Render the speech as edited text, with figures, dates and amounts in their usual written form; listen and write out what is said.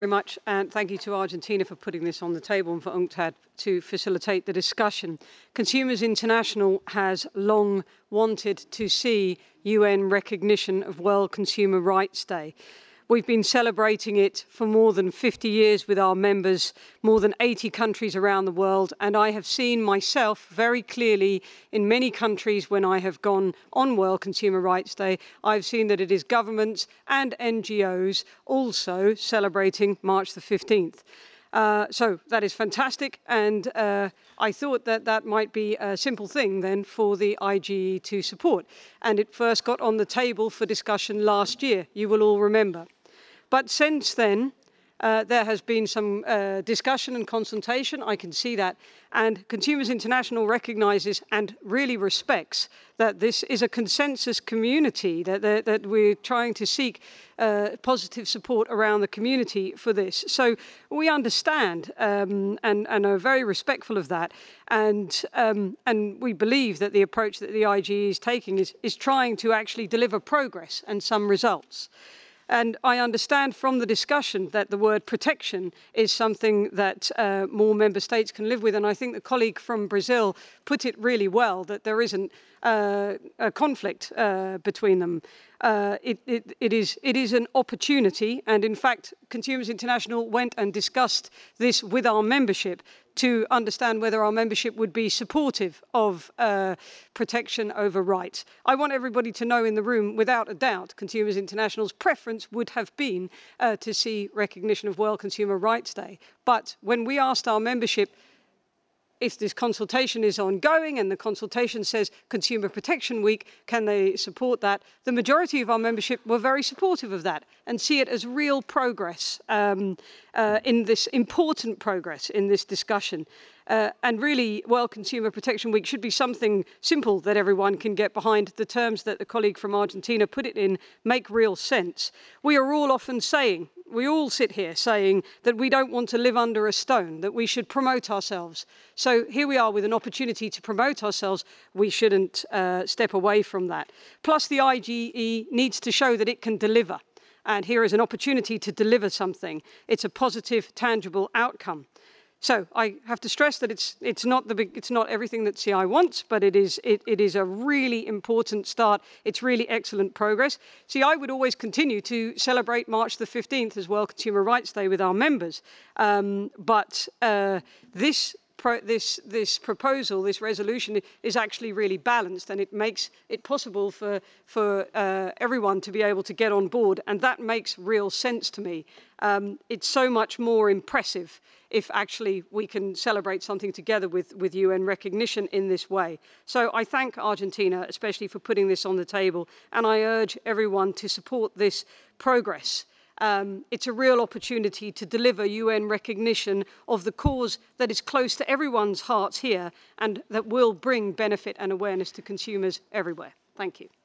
Very much, and thank you to Argentina for putting this on the table and for UNCTAD to facilitate the discussion. Consumers International has long wanted to see UN recognition of World Consumer Rights Day. We've been celebrating it for more than 50 years with our members, more than 80 countries around the world, and I have seen myself very clearly in many countries when I have gone on World Consumer Rights Day, I've seen that it is governments and NGOs also celebrating March the 15th. So that is fantastic, and I thought that that might be a simple thing then for the IGE to support. And it first got on the table for discussion last year, you will all remember. But since then, there has been some discussion and consultation, I can see that, and Consumers International recognises and really respects that this is a consensus community, that we're trying to seek positive support around the community for this. So we understand and are very respectful of that, and we believe that the approach that the IGE is taking is trying to actually deliver progress and some results. And I understand from the discussion that the word protection is something that more member states can live with. And I think the colleague from Brazil put it really well, that there isn't a conflict between them. It is an opportunity. And in fact, Consumers International went and discussed this with our membership to understand whether our membership would be supportive of protection over rights. I want everybody to know in the room, without a doubt, Consumers International's preference would have been to see recognition of World Consumer Rights Day. But when we asked our membership if this consultation is ongoing and the consultation says Consumer Protection Week, can they support that? The majority of our membership were very supportive of that and see it as real progress in this important progress in this discussion. And really, World Consumer Protection Week should be something simple that everyone can get behind. The terms that the colleague from Argentina put it in make real sense. We are all often saying, we all sit here saying that we don't want to live under a stone, that we should promote ourselves. So here we are with an opportunity to promote ourselves. We shouldn't step away from that. Plus, the IGE needs to show that it can deliver. And here is an opportunity to deliver something. It's a positive, tangible outcome. So I have to stress that it's not everything that CI wants, but it is a really important start. It's really excellent progress. CI would always continue to celebrate March the 15th as World Consumer Rights Day with our members, but this proposal, this resolution, is actually really balanced, and it makes it possible for everyone to be able to get on board, and that makes real sense to me. It's so much more impressive if actually we can celebrate something together with UN recognition in this way. So I thank Argentina especially for putting this on the table, and I urge everyone to support this progress. It's a real opportunity to deliver UN recognition of the cause that is close to everyone's hearts here and that will bring benefit and awareness to consumers everywhere. Thank you.